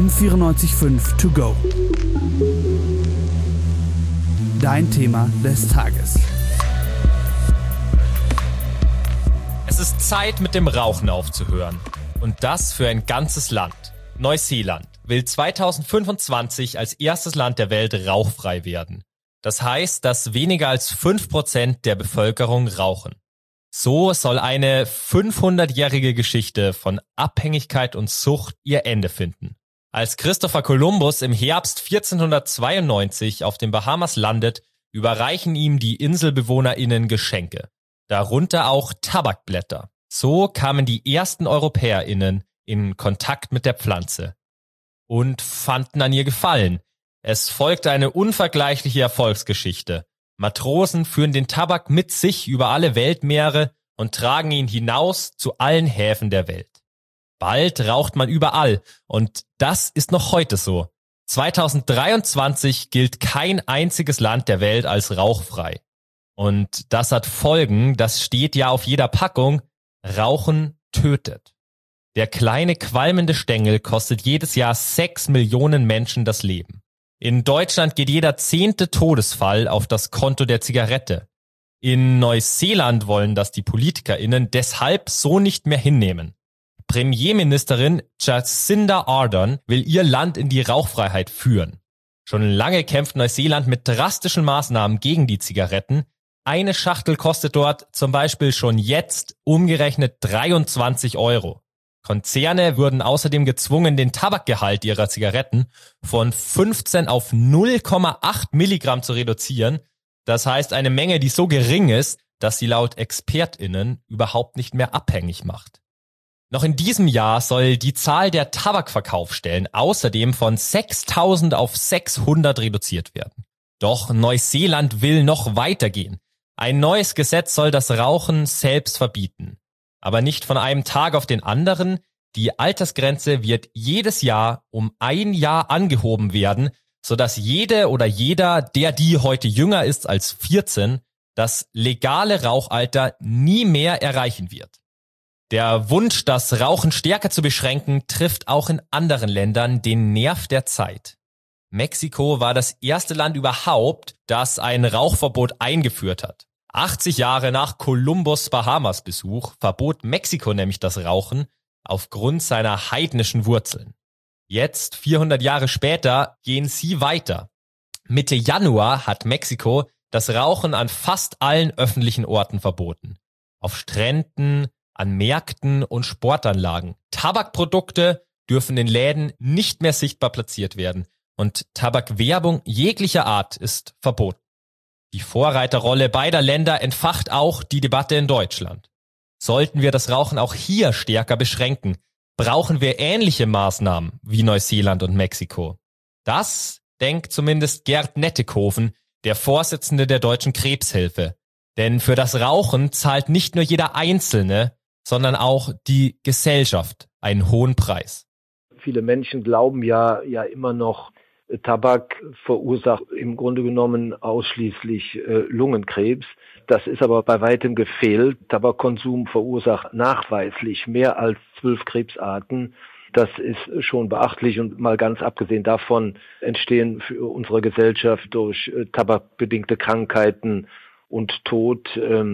am 94.5 To Go. Dein Thema des Tages. Es ist Zeit, mit dem Rauchen aufzuhören. Und das für ein ganzes Land. Neuseeland will 2025 als erstes Land der Welt rauchfrei werden. Das heißt, dass weniger als 5% der Bevölkerung rauchen. So soll eine 500-jährige Geschichte von Abhängigkeit und Sucht ihr Ende finden. Als Christopher Columbus im Herbst 1492 auf den Bahamas landet, überreichen ihm die InselbewohnerInnen Geschenke. Darunter auch Tabakblätter. So kamen die ersten EuropäerInnen in Kontakt mit der Pflanze und fanden an ihr Gefallen. Es folgte eine unvergleichliche Erfolgsgeschichte. Matrosen führen den Tabak mit sich über alle Weltmeere und tragen ihn hinaus zu allen Häfen der Welt. Bald raucht man überall und das ist noch heute so. 2023 gilt kein einziges Land der Welt als rauchfrei. Und das hat Folgen, das steht ja auf jeder Packung: Rauchen tötet. Der kleine qualmende Stängel kostet jedes Jahr 6 Millionen Menschen das Leben. In Deutschland geht jeder 10. Todesfall auf das Konto der Zigarette. In Neuseeland wollen das die PolitikerInnen deshalb so nicht mehr hinnehmen. Premierministerin Jacinda Ardern will ihr Land in die Rauchfreiheit führen. Schon lange kämpft Neuseeland mit drastischen Maßnahmen gegen die Zigaretten. Eine Schachtel kostet dort zum Beispiel schon jetzt umgerechnet 23 Euro. Konzerne würden außerdem gezwungen, den Tabakgehalt ihrer Zigaretten von 15 auf 0,8 Milligramm zu reduzieren. Das heißt eine Menge, die so gering ist, dass sie laut ExpertInnen überhaupt nicht mehr abhängig macht. Noch in diesem Jahr soll die Zahl der Tabakverkaufsstellen außerdem von 6.000 auf 600 reduziert werden. Doch Neuseeland will noch weitergehen. Ein neues Gesetz soll das Rauchen selbst verbieten. Aber nicht von einem Tag auf den anderen. Die Altersgrenze wird jedes Jahr um 1 Jahr angehoben werden, sodass jede oder jeder, die heute jünger ist als 14, das legale Rauchalter nie mehr erreichen wird. Der Wunsch, das Rauchen stärker zu beschränken, trifft auch in anderen Ländern den Nerv der Zeit. Mexiko war das erste Land überhaupt, das ein Rauchverbot eingeführt hat. 80 Jahre nach Columbus' Bahamas-Besuch verbot Mexiko nämlich das Rauchen aufgrund seiner heidnischen Wurzeln. Jetzt, 400 Jahre später, gehen sie weiter. Mitte Januar hat Mexiko das Rauchen an fast allen öffentlichen Orten verboten. Auf Stränden, an Märkten und Sportanlagen. Tabakprodukte dürfen in Läden nicht mehr sichtbar platziert werden und Tabakwerbung jeglicher Art ist verboten. Die Vorreiterrolle beider Länder entfacht auch die Debatte in Deutschland. Sollten wir das Rauchen auch hier stärker beschränken, brauchen wir ähnliche Maßnahmen wie Neuseeland und Mexiko. Das denkt zumindest Gerd Nettekoven, der Vorsitzende der Deutschen Krebshilfe. Denn für das Rauchen zahlt nicht nur jeder Einzelne, sondern auch die Gesellschaft einen hohen Preis. Viele Menschen glauben ja immer noch, Tabak verursacht im Grunde genommen ausschließlich Lungenkrebs. Das ist aber bei weitem gefehlt. Tabakkonsum verursacht nachweislich mehr als 12 Krebsarten. Das ist schon beachtlich und mal ganz abgesehen davon entstehen für unsere Gesellschaft durch tabakbedingte Krankheiten und Tod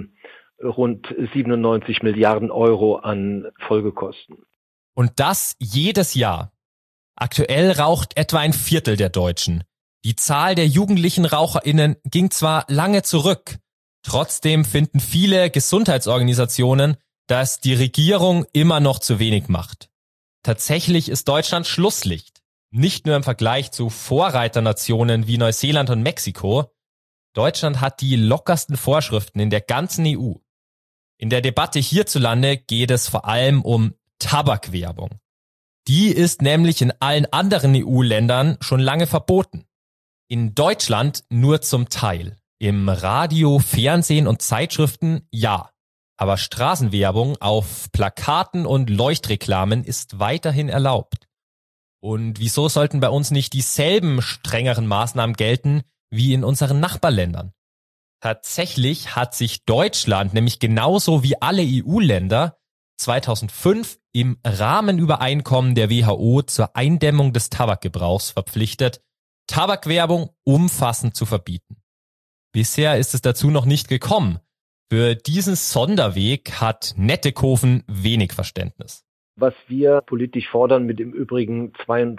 rund 97 Milliarden Euro an Folgekosten. Und das jedes Jahr. Aktuell raucht etwa 1/4 der Deutschen. Die Zahl der jugendlichen RaucherInnen ging zwar lange zurück, trotzdem finden viele Gesundheitsorganisationen, dass die Regierung immer noch zu wenig macht. Tatsächlich ist Deutschland Schlusslicht. Nicht nur im Vergleich zu Vorreiternationen wie Neuseeland und Mexiko. Deutschland hat die lockersten Vorschriften in der ganzen EU. In der Debatte hierzulande geht es vor allem um Tabakwerbung. Die ist nämlich in allen anderen EU-Ländern schon lange verboten. In Deutschland nur zum Teil. Im Radio, Fernsehen und Zeitschriften ja. Aber Straßenwerbung auf Plakaten und Leuchtreklamen ist weiterhin erlaubt. Und wieso sollten bei uns nicht dieselben strengeren Maßnahmen gelten wie in unseren Nachbarländern? Tatsächlich hat sich Deutschland nämlich genauso wie alle EU-Länder 2005 im Rahmenübereinkommen der WHO zur Eindämmung des Tabakgebrauchs verpflichtet, Tabakwerbung umfassend zu verbieten. Bisher ist es dazu noch nicht gekommen. Für diesen Sonderweg hat Nettekoven wenig Verständnis. Was wir politisch fordern, mit im Übrigen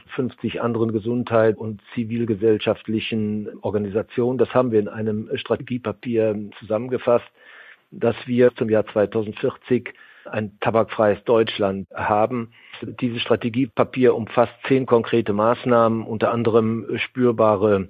52 anderen Gesundheit- und zivilgesellschaftlichen Organisationen, das haben wir in einem Strategiepapier zusammengefasst, dass wir zum Jahr 2040 ein tabakfreies Deutschland haben. Dieses Strategiepapier umfasst 10 konkrete Maßnahmen, unter anderem spürbare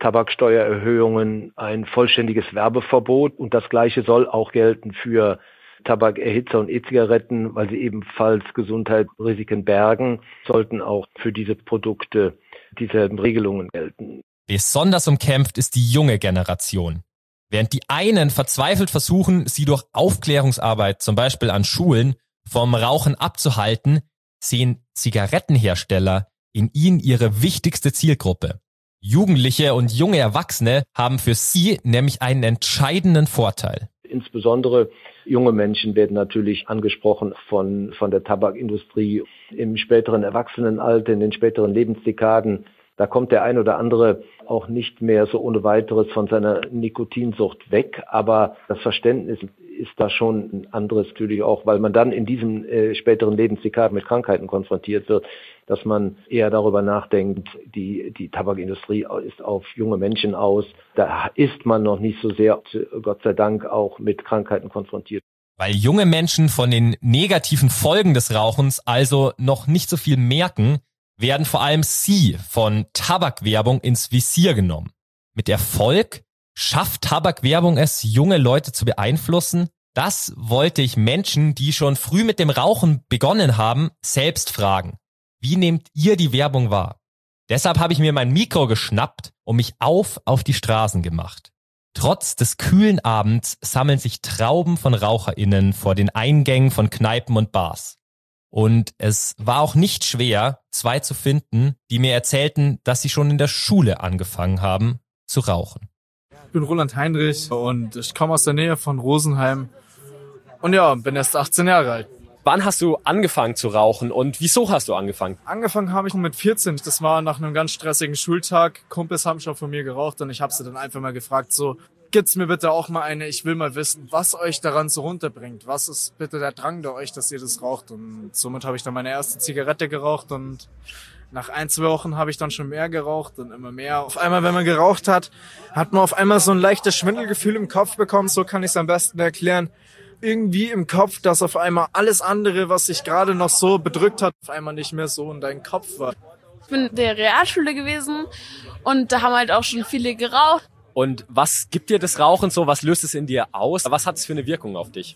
Tabaksteuererhöhungen, ein vollständiges Werbeverbot, und das Gleiche soll auch gelten für Tabakerhitzer und E-Zigaretten, weil sie ebenfalls Gesundheitsrisiken bergen, sollten auch für diese Produkte dieselben Regelungen gelten. Besonders umkämpft ist die junge Generation. Während die einen verzweifelt versuchen, sie durch Aufklärungsarbeit, zum Beispiel an Schulen, vom Rauchen abzuhalten, sehen Zigarettenhersteller in ihnen ihre wichtigste Zielgruppe. Jugendliche und junge Erwachsene haben für sie nämlich einen entscheidenden Vorteil. Insbesondere junge Menschen werden natürlich angesprochen von der Tabakindustrie. Im späteren Erwachsenenalter, in den späteren Lebensdekaden, da kommt der ein oder andere auch nicht mehr so ohne weiteres von seiner Nikotinsucht weg. Aber das Verständnis ist da schon ein anderes, natürlich auch, weil man dann in diesen späteren Lebensdekaden mit Krankheiten konfrontiert wird, dass man eher darüber nachdenkt, die Tabakindustrie ist auf junge Menschen aus. Da ist man noch nicht so sehr, Gott sei Dank, auch mit Krankheiten konfrontiert. Weil junge Menschen von den negativen Folgen des Rauchens also noch nicht so viel merken, werden vor allem sie von Tabakwerbung ins Visier genommen. Mit Erfolg? Schafft Tabakwerbung es, junge Leute zu beeinflussen? Das wollte ich Menschen, die schon früh mit dem Rauchen begonnen haben, selbst fragen. Wie nehmt ihr die Werbung wahr? Deshalb habe ich mir mein Mikro geschnappt und mich auf die Straßen gemacht. Trotz des kühlen Abends sammeln sich Trauben von RaucherInnen vor den Eingängen von Kneipen und Bars. Und es war auch nicht schwer, 2 zu finden, die mir erzählten, dass sie schon in der Schule angefangen haben zu rauchen. Ich bin Roland Heinrich und ich komme aus der Nähe von Rosenheim und ja, bin erst 18 Jahre alt. Wann hast du angefangen zu rauchen und wieso hast du angefangen? Angefangen habe ich mit 14. Das war nach einem ganz stressigen Schultag. Kumpels haben schon von mir geraucht und ich habe sie dann einfach mal gefragt, so, gibt's mir bitte auch mal eine, ich will mal wissen, was euch daran so runterbringt. Was ist bitte der Drang bei euch, dass ihr das raucht? Und somit habe ich dann meine erste Zigarette geraucht und nach 1-2 Wochen habe ich dann schon mehr geraucht und immer mehr. Auf einmal, wenn man geraucht hat, hat man auf einmal so ein leichtes Schwindelgefühl im Kopf bekommen, so kann ich es am besten erklären. Irgendwie im Kopf, dass auf einmal alles andere, was sich gerade noch so bedrückt hat, auf einmal nicht mehr so in deinem Kopf war. Ich bin in der Realschule gewesen und da haben halt auch schon viele geraucht. Und was gibt dir das Rauchen so? Was löst es in dir aus? Was hat es für eine Wirkung auf dich?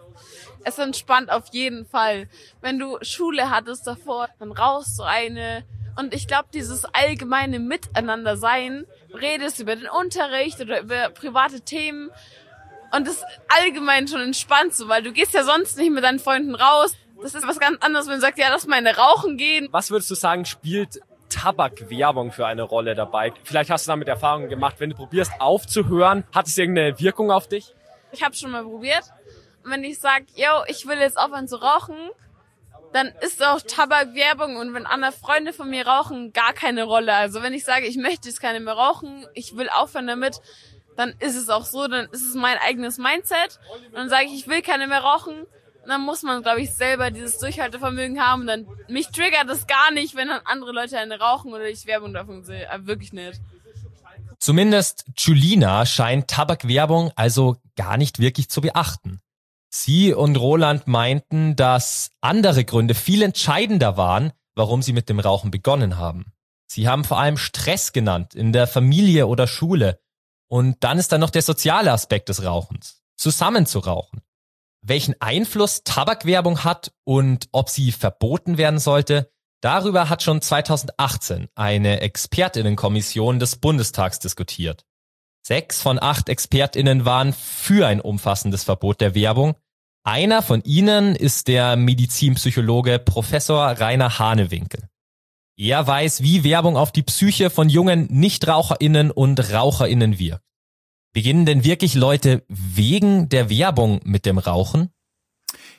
Es entspannt auf jeden Fall. Wenn du Schule hattest davor, dann rauchst du eine. Und ich glaube, dieses allgemeine Miteinander-Sein, redest über den Unterricht oder über private Themen. Und das ist allgemein schon entspannt so, weil du gehst ja sonst nicht mit deinen Freunden raus. Das ist was ganz anderes, wenn du sagst, ja, lass mal eine rauchen gehen. Was würdest du sagen, spielt Tabakwerbung für eine Rolle dabei? Vielleicht hast du damit Erfahrungen gemacht, wenn du probierst aufzuhören, hat es irgendeine Wirkung auf dich? Ich habe schon mal probiert. Und wenn ich sage, yo, ich will jetzt aufhören zu rauchen, dann ist auch Tabakwerbung und wenn andere Freunde von mir rauchen, gar keine Rolle. Also wenn ich sage, ich möchte jetzt keine mehr rauchen, ich will aufhören damit, dann ist es auch so, dann ist es mein eigenes Mindset. Und dann sage ich will keine mehr rauchen. Und dann muss man, glaube ich, selber dieses Durchhaltevermögen haben. Und dann mich triggert es gar nicht, wenn dann andere Leute eine rauchen oder ich Werbung davon sehe. Wirklich nicht. Zumindest Julina scheint Tabakwerbung also gar nicht wirklich zu beachten. Sie und Roland meinten, dass andere Gründe viel entscheidender waren, warum sie mit dem Rauchen begonnen haben. Sie haben vor allem Stress genannt in der Familie oder Schule. Und dann ist da noch der soziale Aspekt des Rauchens. Zusammen zu rauchen. Welchen Einfluss Tabakwerbung hat und ob sie verboten werden sollte, darüber hat schon 2018 eine ExpertInnenkommission des Bundestags diskutiert. 6 von 8 ExpertInnen waren für ein umfassendes Verbot der Werbung. Einer von ihnen ist der Medizinpsychologe Professor Rainer Hanewinkel. Er weiß, wie Werbung auf die Psyche von jungen NichtraucherInnen und RaucherInnen wirkt. Beginnen denn wirklich Leute wegen der Werbung mit dem Rauchen?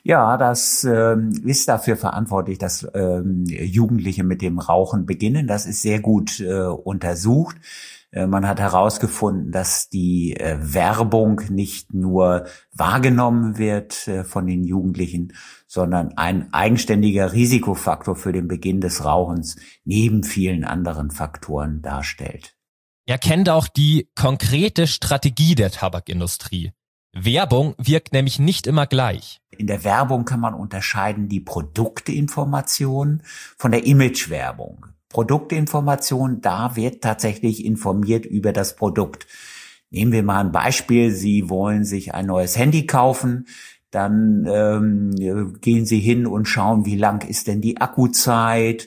Ja, das ist dafür verantwortlich, dass Jugendliche mit dem Rauchen beginnen. Das ist sehr gut untersucht. Man hat herausgefunden, dass die Werbung nicht nur wahrgenommen wird von den Jugendlichen, sondern ein eigenständiger Risikofaktor für den Beginn des Rauchens neben vielen anderen Faktoren darstellt. Er kennt auch die konkrete Strategie der Tabakindustrie. Werbung wirkt nämlich nicht immer gleich. In der Werbung kann man unterscheiden die Produktinformation von der Imagewerbung. Produktinformation, da wird tatsächlich informiert über das Produkt. Nehmen wir mal ein Beispiel. Sie wollen sich ein neues Handy kaufen. Dann gehen Sie hin und schauen, wie lang ist denn die Akkuzeit,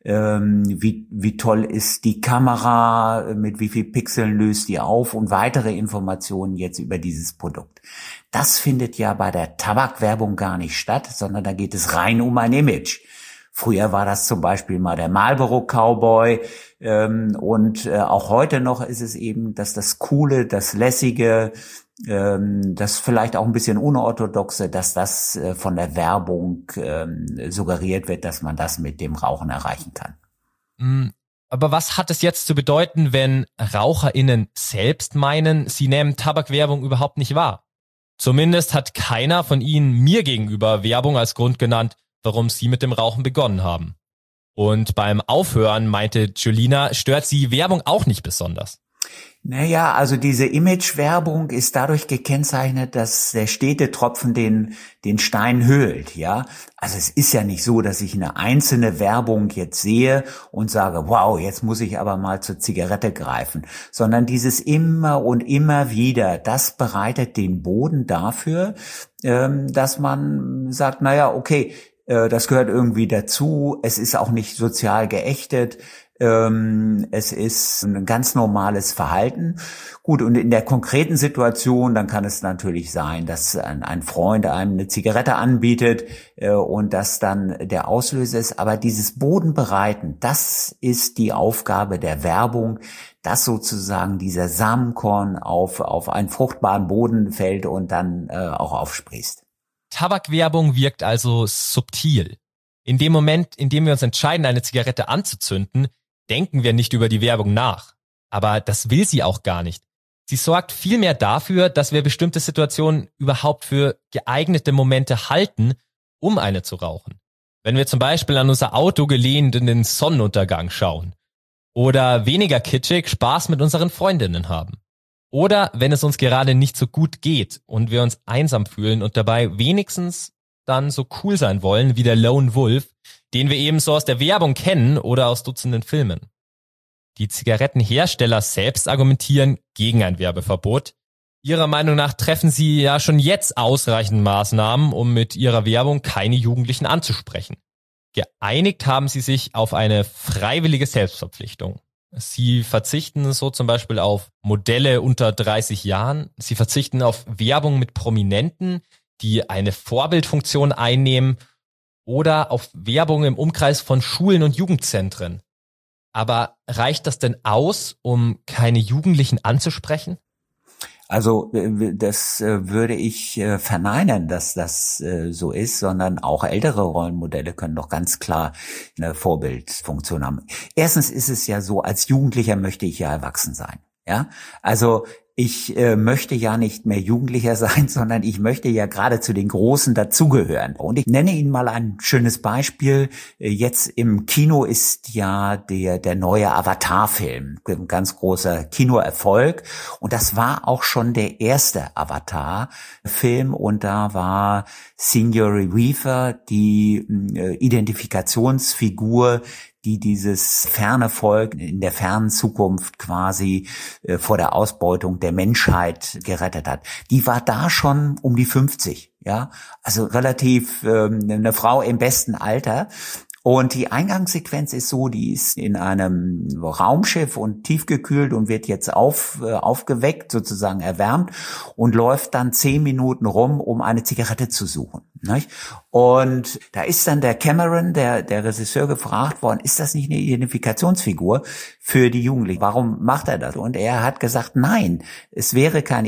wie toll ist die Kamera, mit wie viel Pixeln löst die auf und weitere Informationen jetzt über dieses Produkt. Das findet ja bei der Tabakwerbung gar nicht statt, sondern da geht es rein um ein Image. Früher war das zum Beispiel mal der Marlboro Cowboy und auch heute noch ist es eben, dass das Coole, das Lässige, das vielleicht auch ein bisschen Unorthodoxe, dass das von der Werbung suggeriert wird, dass man das mit dem Rauchen erreichen kann. Aber was hat es jetzt zu bedeuten, wenn RaucherInnen selbst meinen, sie nehmen Tabakwerbung überhaupt nicht wahr? Zumindest hat keiner von ihnen mir gegenüber Werbung als Grund genannt, warum sie mit dem Rauchen begonnen haben. Und beim Aufhören, meinte Julina, stört sie Werbung auch nicht besonders. Naja, also diese Imagewerbung ist dadurch gekennzeichnet, dass der stete Tropfen den Stein höhlt, ja. Also es ist ja nicht so, dass ich eine einzelne Werbung jetzt sehe und sage, wow, jetzt muss ich aber mal zur Zigarette greifen, sondern dieses immer und immer wieder, das bereitet den Boden dafür, dass man sagt, naja, okay, das gehört irgendwie dazu, es ist auch nicht sozial geächtet, es ist ein ganz normales Verhalten. Gut, und in der konkreten Situation, dann kann es natürlich sein, dass ein Freund einem eine Zigarette anbietet und das dann der Auslöser ist. Aber dieses Bodenbereiten, das ist die Aufgabe der Werbung, dass sozusagen dieser Samenkorn auf einen fruchtbaren Boden fällt und dann auch aufsprießt. Tabakwerbung wirkt also subtil. In dem Moment, in dem wir uns entscheiden, eine Zigarette anzuzünden, denken wir nicht über die Werbung nach. Aber das will sie auch gar nicht. Sie sorgt vielmehr dafür, dass wir bestimmte Situationen überhaupt für geeignete Momente halten, um eine zu rauchen. Wenn wir zum Beispiel an unser Auto gelehnt in den Sonnenuntergang schauen. Oder weniger kitschig Spaß mit unseren Freundinnen haben. Oder wenn es uns gerade nicht so gut geht und wir uns einsam fühlen und dabei wenigstens dann so cool sein wollen wie der Lone Wolf, den wir eben so aus der Werbung kennen oder aus Dutzenden Filmen. Die Zigarettenhersteller selbst argumentieren gegen ein Werbeverbot. Ihrer Meinung nach treffen sie ja schon jetzt ausreichend Maßnahmen, um mit ihrer Werbung keine Jugendlichen anzusprechen. Geeinigt haben sie sich auf eine freiwillige Selbstverpflichtung. Sie verzichten so zum Beispiel auf Modelle unter 30 Jahren. Sie verzichten auf Werbung mit Prominenten, die eine Vorbildfunktion einnehmen, oder auf Werbung im Umkreis von Schulen und Jugendzentren. Aber reicht das denn aus, um keine Jugendlichen anzusprechen? Also das würde ich verneinen, dass das so ist, sondern auch ältere Rollenmodelle können doch ganz klar eine Vorbildfunktion haben. Erstens ist es ja so, als Jugendlicher möchte ich ja erwachsen sein. Ja, also ich möchte ja nicht mehr Jugendlicher sein, sondern ich möchte ja gerade zu den Großen dazugehören. Und ich nenne Ihnen mal ein schönes Beispiel. Jetzt im Kino ist ja der neue Avatar-Film, ein ganz großer Kinoerfolg. Und das war auch schon der erste Avatar-Film. Und da war Sigourney Weaver die Identifikationsfigur, die dieses ferne Volk in der fernen Zukunft quasi vor der Ausbeutung der Menschheit gerettet hat. Die war da schon um die 50, ja, also relativ eine Frau im besten Alter. Und die Eingangssequenz ist so, die ist in einem Raumschiff und tiefgekühlt und wird jetzt aufgeweckt, sozusagen erwärmt und läuft dann 10 Minuten rum, um eine Zigarette zu suchen. Nicht? Und da ist dann der Cameron, der Regisseur, gefragt worden, ist das nicht eine Identifikationsfigur für die Jugendlichen? Warum macht er das? Und er hat gesagt, nein, es wäre keine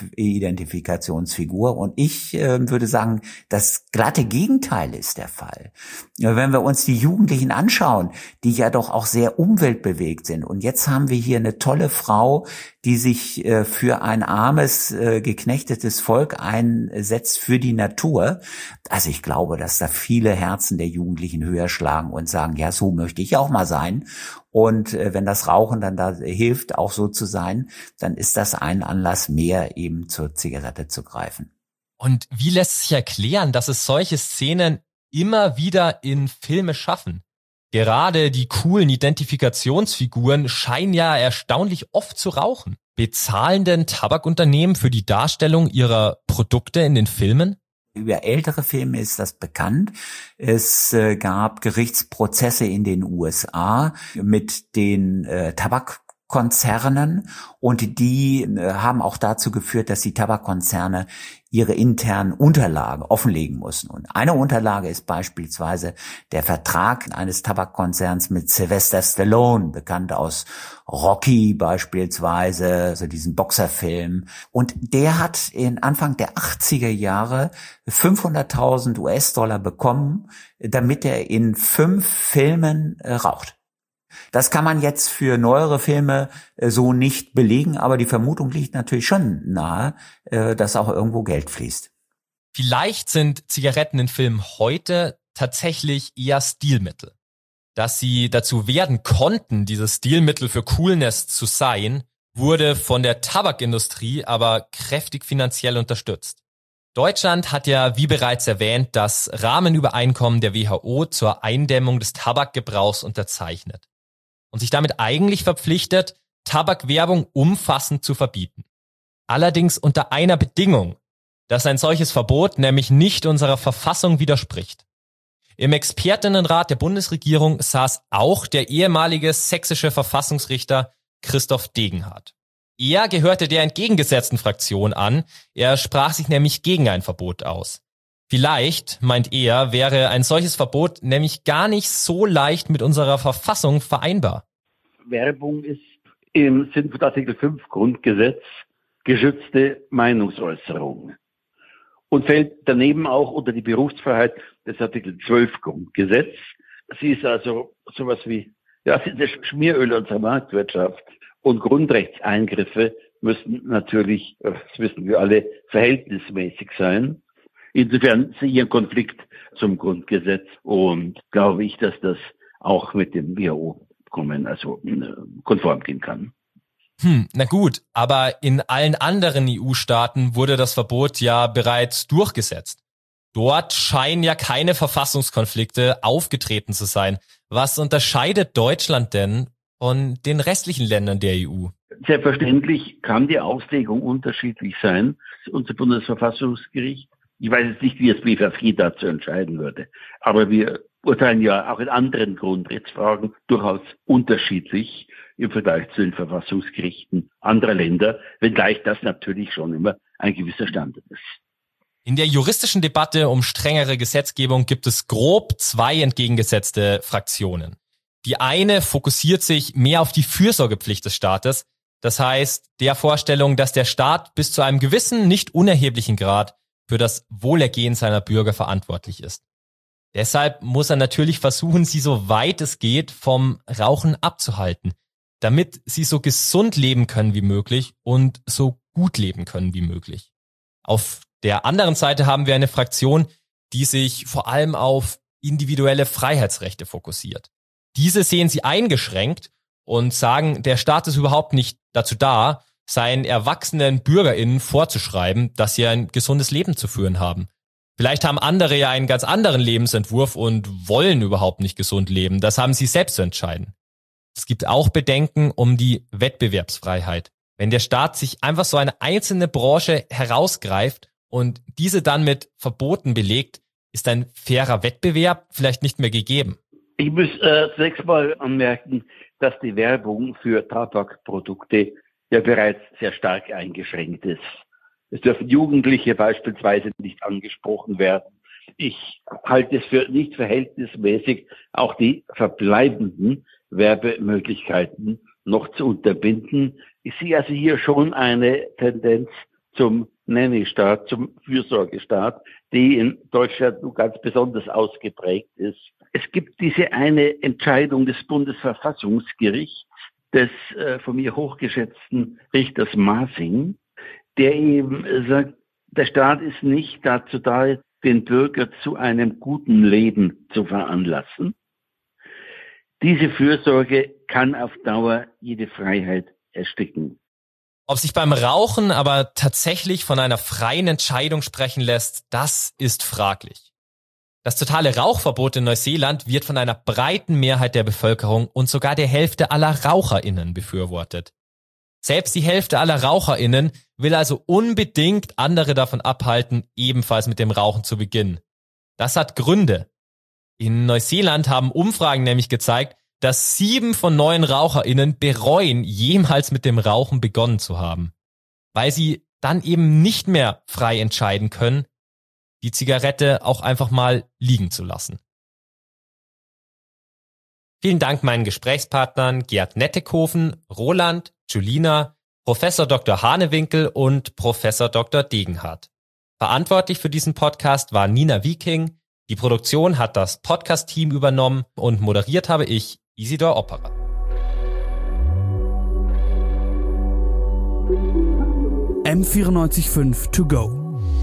Identifikationsfigur. Und ich würde sagen, das glatte Gegenteil ist der Fall. Wenn wir uns die Jugendlichen anschauen, die ja doch auch sehr umweltbewegt sind. Und jetzt haben wir hier eine tolle Frau, die sich für ein armes, geknechtetes Volk einsetzt, für die Natur. Also ich glaube, dass da viele Herzen der Jugendlichen höher schlagen und sagen, ja, so möchte ich auch mal sein. Und wenn das Rauchen dann da hilft, auch so zu sein, dann ist das ein Anlass mehr, eben zur Zigarette zu greifen. Und wie lässt sich erklären, dass es solche Szenen immer wieder in Filme schaffen? Gerade die coolen Identifikationsfiguren scheinen ja erstaunlich oft zu rauchen. Bezahlen denn Tabakunternehmen für die Darstellung ihrer Produkte in den Filmen? Über ältere Filme ist das bekannt. Es gab Gerichtsprozesse in den USA mit den Tabakkonzernen und die haben auch dazu geführt, dass die Tabakkonzerne ihre internen Unterlagen offenlegen mussten. Und eine Unterlage ist beispielsweise der Vertrag eines Tabakkonzerns mit Sylvester Stallone, bekannt aus Rocky beispielsweise, also diesen Boxerfilm. Und der hat Anfang der 80er Jahre 500.000 US-Dollar bekommen, damit er in 5 Filmen raucht. Das kann man jetzt für neuere Filme so nicht belegen, aber die Vermutung liegt natürlich schon nahe, dass auch irgendwo Geld fließt. Vielleicht sind Zigaretten in Filmen heute tatsächlich eher Stilmittel. Dass sie dazu werden konnten, dieses Stilmittel für Coolness zu sein, wurde von der Tabakindustrie aber kräftig finanziell unterstützt. Deutschland hat ja, wie bereits erwähnt, das Rahmenübereinkommen der WHO zur Eindämmung des Tabakgebrauchs unterzeichnet und sich damit eigentlich verpflichtet, Tabakwerbung umfassend zu verbieten. Allerdings unter einer Bedingung, dass ein solches Verbot nämlich nicht unserer Verfassung widerspricht. Im Expertinnenrat der Bundesregierung saß auch der ehemalige sächsische Verfassungsrichter Christoph Degenhardt. Er gehörte der entgegengesetzten Fraktion an, er sprach sich nämlich gegen ein Verbot aus. Vielleicht, meint er, wäre ein solches Verbot nämlich gar nicht so leicht mit unserer Verfassung vereinbar. Werbung ist im Sinne von Artikel 5 Grundgesetz geschützte Meinungsäußerung und fällt daneben auch unter die Berufsfreiheit des Artikel 12 Grundgesetz. Sie ist also sowas wie, ja, sie ist das Schmieröl unserer Marktwirtschaft, und Grundrechtseingriffe müssen natürlich, das wissen wir alle, verhältnismäßig sein. Insofern sehe ich einen Konflikt zum Grundgesetz und glaube ich, dass das auch mit dem WHO-Abkommen konform gehen kann. Na gut, aber in allen anderen EU-Staaten wurde das Verbot ja bereits durchgesetzt. Dort scheinen ja keine Verfassungskonflikte aufgetreten zu sein. Was unterscheidet Deutschland denn von den restlichen Ländern der EU? Selbstverständlich kann die Auslegung unterschiedlich sein. Unser Bundesverfassungsgericht, ich weiß jetzt nicht, wie das BFG dazu entscheiden würde, aber wir urteilen ja auch in anderen Grundrechtsfragen durchaus unterschiedlich im Vergleich zu den Verfassungsgerichten anderer Länder, wenngleich das natürlich schon immer ein gewisser Standard ist. In der juristischen Debatte um strengere Gesetzgebung gibt es grob 2 entgegengesetzte Fraktionen. Die eine fokussiert sich mehr auf die Fürsorgepflicht des Staates, das heißt der Vorstellung, dass der Staat bis zu einem gewissen, nicht unerheblichen Grad für das Wohlergehen seiner Bürger verantwortlich ist. Deshalb muss er natürlich versuchen, sie so weit es geht vom Rauchen abzuhalten, damit sie so gesund leben können wie möglich und so gut leben können wie möglich. Auf der anderen Seite haben wir eine Fraktion, die sich vor allem auf individuelle Freiheitsrechte fokussiert. Diese sehen sie eingeschränkt und sagen, der Staat ist überhaupt nicht dazu da, seinen erwachsenen BürgerInnen vorzuschreiben, dass sie ein gesundes Leben zu führen haben. Vielleicht haben andere ja einen ganz anderen Lebensentwurf und wollen überhaupt nicht gesund leben. Das haben sie selbst zu entscheiden. Es gibt auch Bedenken um die Wettbewerbsfreiheit. Wenn der Staat sich einfach so eine einzelne Branche herausgreift und diese dann mit Verboten belegt, ist ein fairer Wettbewerb vielleicht nicht mehr gegeben. Ich muss zunächst mal anmerken, dass die Werbung für Tabakprodukte ja bereits sehr stark eingeschränkt ist. Es dürfen Jugendliche beispielsweise nicht angesprochen werden. Ich halte es für nicht verhältnismäßig, auch die verbleibenden Werbemöglichkeiten noch zu unterbinden. Ich sehe also hier schon eine Tendenz zum Nanny-Staat, zum Fürsorgestaat, die in Deutschland nun ganz besonders ausgeprägt ist. Es gibt diese eine Entscheidung des Bundesverfassungsgerichts, des von mir hochgeschätzten Richters Masing, der eben sagt, der Staat ist nicht dazu da, den Bürger zu einem guten Leben zu veranlassen. Diese Fürsorge kann auf Dauer jede Freiheit ersticken. Ob sich beim Rauchen aber tatsächlich von einer freien Entscheidung sprechen lässt, das ist fraglich. Das totale Rauchverbot in Neuseeland wird von einer breiten Mehrheit der Bevölkerung und sogar der Hälfte aller RaucherInnen befürwortet. Selbst die Hälfte aller RaucherInnen will also unbedingt andere davon abhalten, ebenfalls mit dem Rauchen zu beginnen. Das hat Gründe. In Neuseeland haben Umfragen nämlich gezeigt, dass 7 von 9 RaucherInnen bereuen, jemals mit dem Rauchen begonnen zu haben. Weil sie dann eben nicht mehr frei entscheiden können, die Zigarette auch einfach mal liegen zu lassen. Vielen Dank meinen Gesprächspartnern Gerd Nettekoven, Roland, Julina, Professor Dr. Hanewinkel und Professor Dr. Degenhardt. Verantwortlich für diesen Podcast war Nina Wieking. Die Produktion hat das Podcast-Team übernommen und moderiert habe ich, Isidor Opperer. M94.5 to go.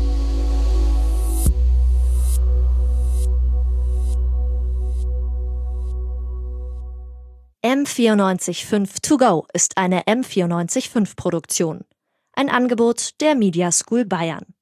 M94.5 to go ist eine M94.5 Produktion. Ein Angebot der Media School Bayern.